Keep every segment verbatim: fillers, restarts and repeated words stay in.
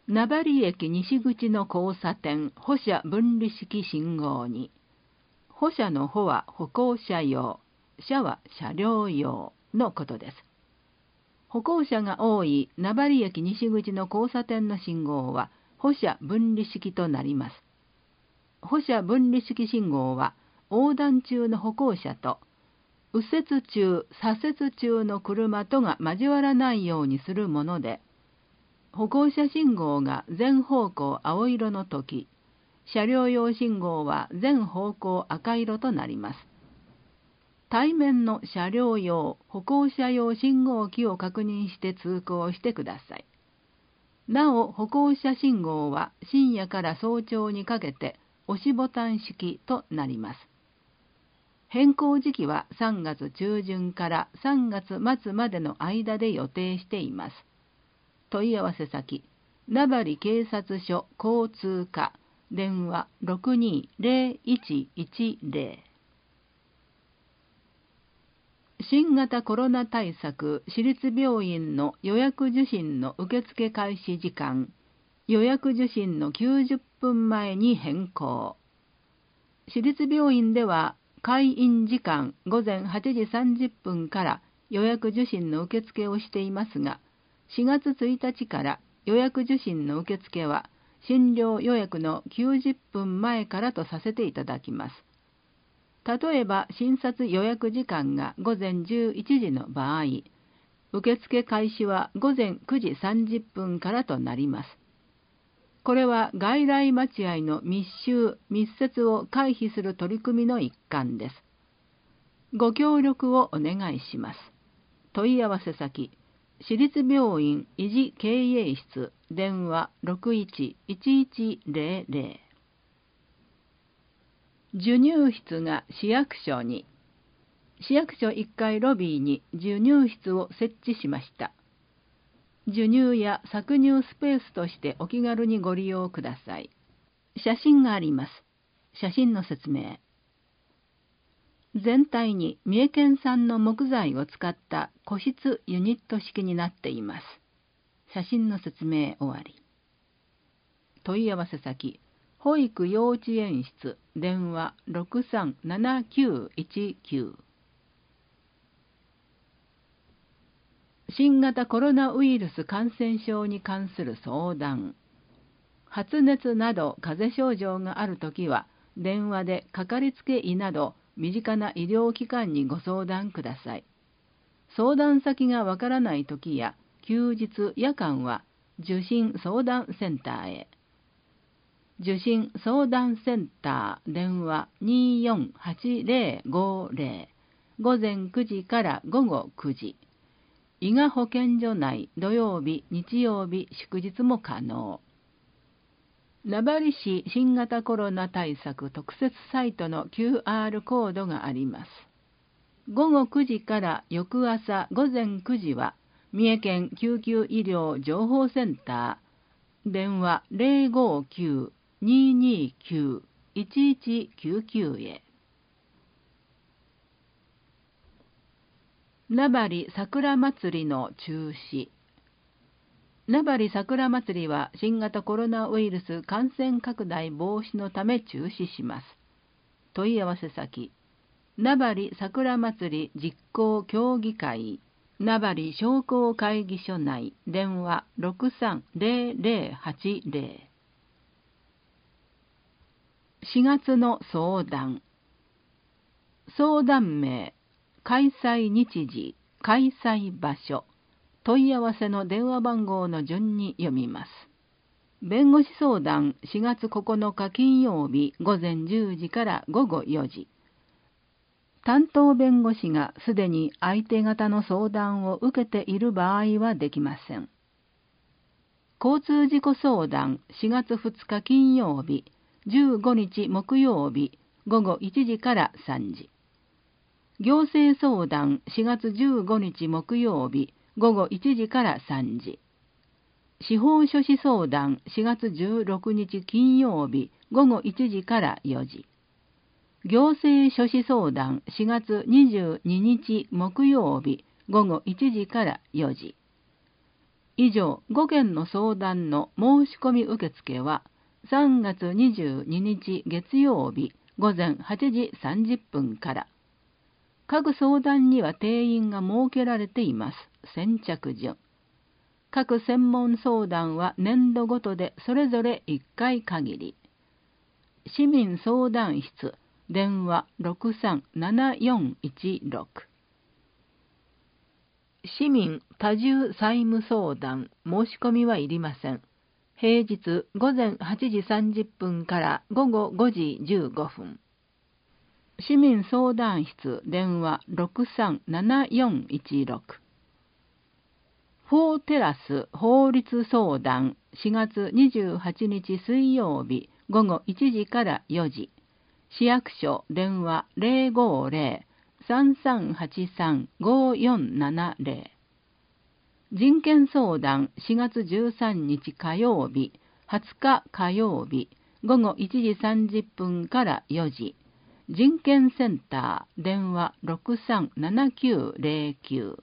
名張駅西口の交差点歩車分離式信号に、歩車の歩は歩行者用、車は車両用のことです。歩行者が多い名張駅西口の交差点の信号は歩車分離式となります。歩車分離式信号は横断中の歩行者と右折中、左折中の車とが交わらないようにするもので、歩行者信号が全方向青色のとき、車両用信号は全方向赤色となります。対面の車両用、歩行者用信号機を確認して通行してください。なお、歩行者信号は深夜から早朝にかけて押しボタン式となります。変更時期はさんがつ中旬からさんがつ末までの間で予定しています。問い合わせ先、名張警察署交通課、電話 ろくにーぜろいちいちぜろ。新型コロナ対策私立病院の予約受診の受付開始時間、予約受診のきゅうじゅっぷんまえに変更。私立病院では開院時間ごぜんはちじさんじゅっぷんから予約受診の受付をしていますが、しがつついたちから予約受診の受付は診療予約のきゅうじゅっぷんまえからとさせていただきます。例えば診察予約時間がごぜんじゅういちじの場合、受付開始はごぜんくじさんじゅっぷんからとなります。これは外来待合の密集・密接を回避する取り組みの一環です。ご協力をお願いします。問い合わせ先、私立病院維持経営室、電話 ろくいちいちいちぜろぜろ。授乳室が市役所に。市役所いっかいロビーに授乳室を設置しました。授乳や搾乳スペースとしてお気軽にご利用ください。写真があります。写真の説明。全体に三重県産の木材を使った個室ユニット式になっています。写真の説明終わり。問い合わせ先、保育幼稚園室、電話 ろくさんななきゅういちきゅう。新型コロナウイルス感染症に関する相談。発熱など風邪症状があるときは、電話でかかりつけ医など身近な医療機関にご相談ください。相談先がわからないときや休日・夜間は受診相談センターへ。受診相談センター電話 にーよんはちぜろごぜろ、午前くじから午後くじ。伊賀保健所内土曜日、日曜日、祝日も可能。名張市新型コロナ対策特設サイトの キューアール コードがあります。ごごくじから翌朝午前くじは三重県救急医療情報センター電話 ぜろごきゅう にーにーきゅう いちいちきゅうきゅう へ。名張桜まつりの中止。名張桜まつりは新型コロナウイルス感染拡大防止のため中止します。問い合わせ先、名張桜まつり実行協議会、名張商工会議所内、電話 ろくさんぜろぜろはちぜろ。しがつの相談。相談名、開催日時、開催場所、問い合わせの電話番号の順に読みます。弁護士相談しがつここのか金曜日ごぜんじゅうじからごごよじ。担当弁護士がすでに相手方の相談を受けている場合はできません。交通事故相談しがつふつか金曜日、じゅうごにち木曜日ごごいちじからさんじ。行政相談しがつじゅうごにち木曜日ごごいちじからさんじ。司法書士相談しがつじゅうろくにち金曜日ごごいちじからよじ。行政書士相談しがつにじゅうににち木曜日ごごいちじからよじ。 以上、ごけんの相談の申し込み受付は、さんがつにじゅうににち月曜日午前はちじさんじゅっぷんから。各相談には定員が設けられています。先着順。各専門相談は年度ごとでそれぞれいっかい限り。市民相談室、電話 ろくさんななよんいちろく。市民多重債務相談、申し込みはいりません。平日午前はちじさんじゅっぷんから午後ごじじゅうごふん。市民相談室、電話 ろくさんななよんいちろく。フォーテラス法律相談、しがつにじゅうはちにち水曜日午後いちじからよじ。市役所、電話 ゼロごゼロ さんさんはちさん ごよんななゼロ。人権相談、しがつじゅうさんにち火曜日、はつか火曜日、午後いちじさんじゅっぷんからよじ。人権センター、電話 ろくさんななきゅうゼロきゅう。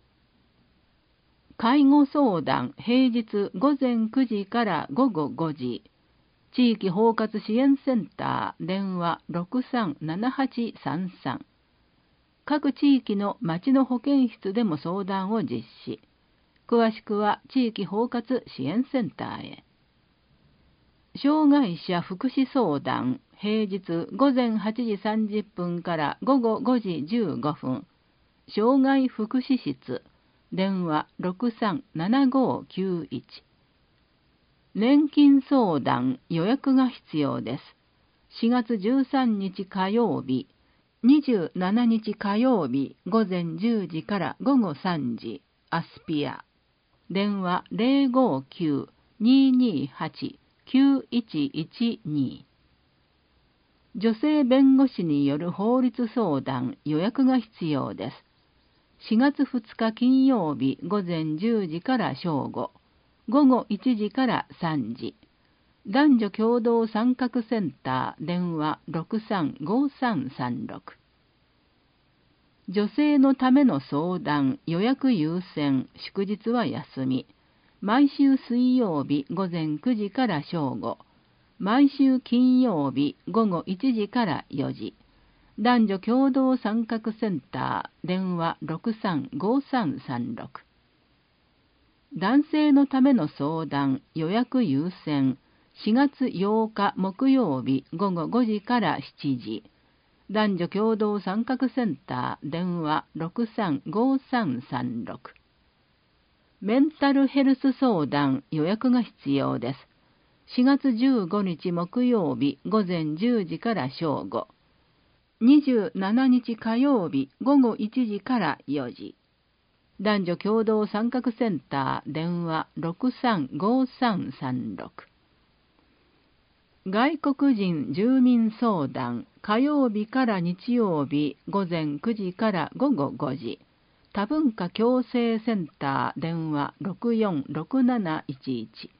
介護相談、平日午前くじから午後ごじ。地域包括支援センター、電話 ろくさんななはちさんさん。各地域の町の保健室でも相談を実施。詳しくは地域包括支援センターへ。障害者福祉相談、平日午前はちじさんじゅっぷんから午後ごじじゅうごふん。障害福祉室、電話 ろくさんななごきゅういち。年金相談、予約が必要です。しがつじゅうさんにち火曜日、にじゅうしちにち火曜日午前じゅうじから午後さんじ、アスピア。電話 ゼロごきゅう にーにーはち きゅういちいちに。女性弁護士による法律相談、予約が必要です。しがつふつか金曜日午前じゅうじから正午、午後いちじからさんじ。男女共同参画センター、電話 ろくさんごさんさんろく。女性のための相談、予約優先、祝日は休み。毎週水曜日午前くじから正午。毎週金曜日午後いちじからよじ。男女共同参画センター、電話 ろくさんごさんさんろく。男性のための相談、予約優先。しがつようか木曜日午後ごじからしちじ。男女共同参画センター、電話 ろくさんごさんさんろく。メンタルヘルス相談、予約が必要です。しがつじゅうごにち木曜日午前じゅうじから正午。にじゅうしちにち火曜日午後いちじからよじ。男女共同参画センター、電話 ろくさんごさんさんろく。外国人住民相談、火曜日から日曜日午前くじから午後ごじ。多文化共生センター、電話 ろくよんろくなないちいち。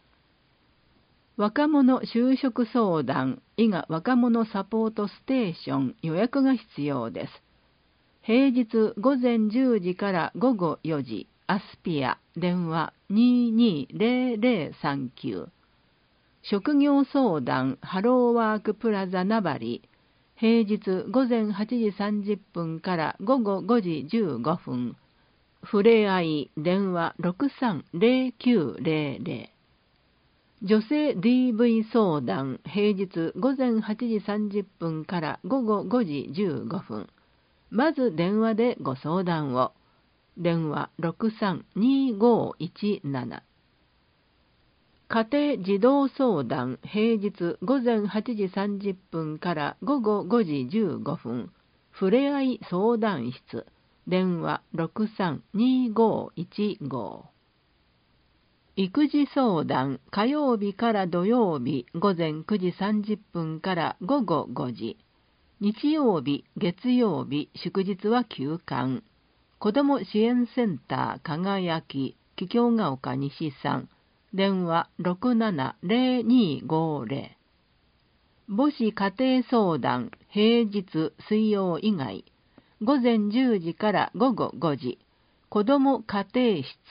若者就職相談、伊賀若者サポートステーション、予約が必要です。平日午前じゅうじから午後よじ、アスピア、電話 にーにーゼロゼロさんきゅう。職業相談、ハローワークプラザ名張、平日午前はちじさんじゅっぷんから午後ごじじゅうごふん。ふれあい、電話 ろくさんゼロきゅうゼロゼロ。女性 ディーブイ 相談、平日午前はちじさんじゅっぷんから午後ごじじゅうごふん。まず電話でご相談を。電話 ろくさんにーごいちなな。家庭児童相談、平日午前はちじさんじゅっぷんから午後ごじじゅうごふん。ふれあい相談室、電話 ろくさんにーごいちご。育児相談、火曜日から土曜日午前くじさんじゅっぷんから午後ごじ。日曜日、月曜日、祝日は休館。子ども支援センター輝き、桔梗ヶ丘西さん、電話 ろくななゼロにーごゼロ。母子家庭相談、平日水曜以外、午前じゅうじから午後ごじ。子ども家庭室、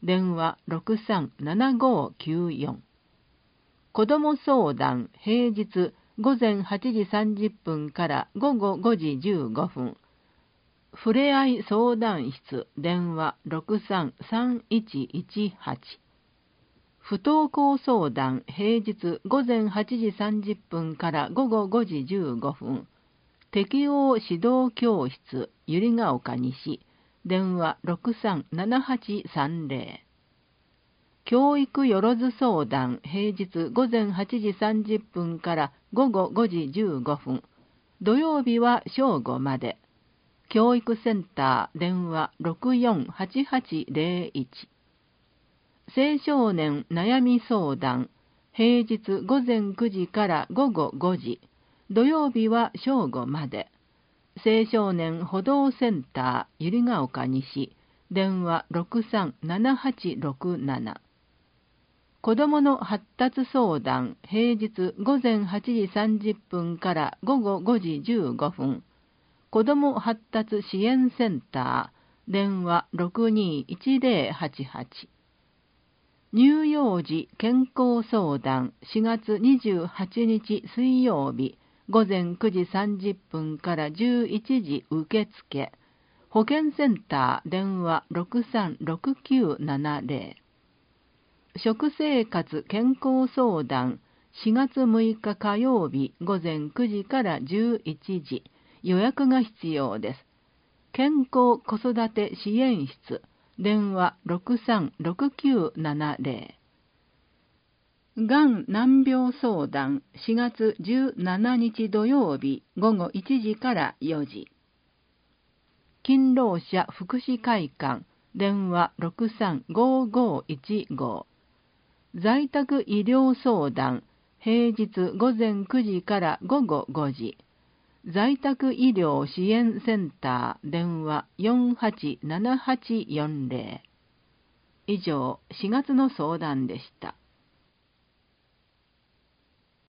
電話ろくさんななごきゅうよん。子ども相談平日午前はちじさんじゅっぷんから午後ごじじゅうごふん。ふれあい相談室電話ろくさんさんいちいちはち。不登校相談平日午前はちじさんじゅっぷんから午後ごじじゅうごふん。適応指導教室百合ヶ丘西電話ろくさんななはちさんぜろ。教育よろず相談平日午前はちじさんじゅっぷんから午後ごじじゅうごふん。土曜日は正午まで。教育センター電話ろくよんはちはちぜろいち。青少年悩み相談平日午前くじから午後ごじ。土曜日は正午まで。青少年補導センター百合ヶ丘西電話ろくさんななはちろくなな。子どもの発達相談平日午前はちじさんじゅっぷんから午後ごじじゅうごふん。子ども発達支援センター電話ろくにいちぜろはちはち。乳幼児健康相談しがつにじゅうはちにち水曜日午前くじさんじゅっぷんからじゅういちじ受付。保健センター電話ろくさんろくきゅうななぜろ。食生活健康相談しがつむいか火曜日午前くじからじゅういちじ。予約が必要です。健康子育て支援室電話ろくさんろくきゅうななぜろ。がん難病相談しがつじゅうしちにち土曜日午後いちじからよじ。勤労者福祉会館電話ろくさんごごいちご。在宅医療相談平日午前くじから午後ごじ。在宅医療支援センター電話よんはちななはちよんぜろ。以上、しがつの相談でした。